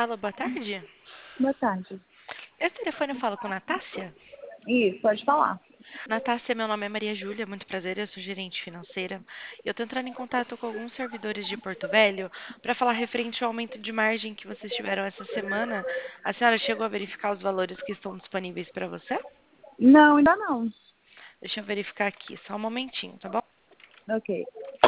Alô, boa tarde. Boa tarde. Esse telefone eu falo com Natácia? Isso, pode falar. Natácia, meu nome é Maria Júlia, muito prazer, eu sou gerente financeira. E eu estou entrando em contato com alguns servidores de Porto Velho para falar referente ao aumento de margem que vocês tiveram essa semana. A senhora chegou a verificar os valores que estão disponíveis para você? Não, ainda não. Deixa eu verificar aqui, só um momentinho, tá bom? Ok.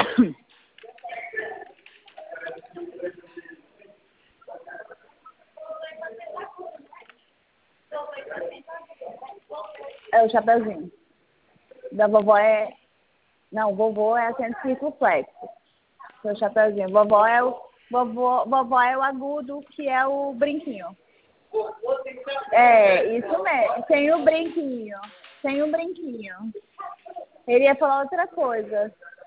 É o chapeuzinho. Da vovó é... Não, vovô é a 105 flex. Seu chapeuzinho. Vovó é o... Vovó é o agudo, que é o brinquinho. É, isso mesmo. Sem o brinquinho. Sem o brinquinho. Ele ia falar outra coisa.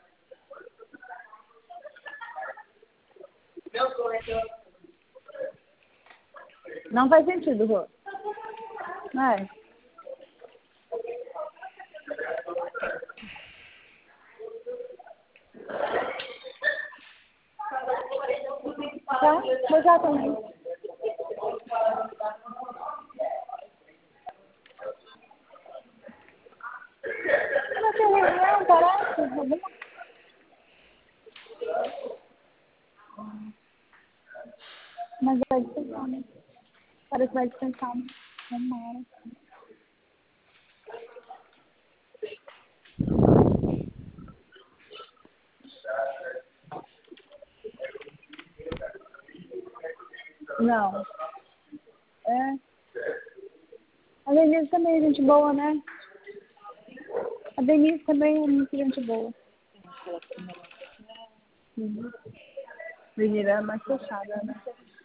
Não faz sentido, Rô. É. Tá? Vou já também. Não tem reunião, parece? Mas vai descansar, né? Parece que vai descansar, né? Uma hora. Não. É. A Denise também é gente boa, né? A Denise também é muito gente boa. Uhum. Menina é mais fechada, né?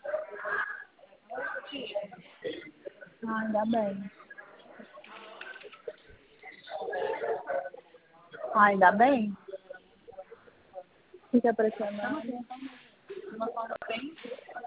Ah, ainda bem. Ah, ainda bem. Fica pressionando.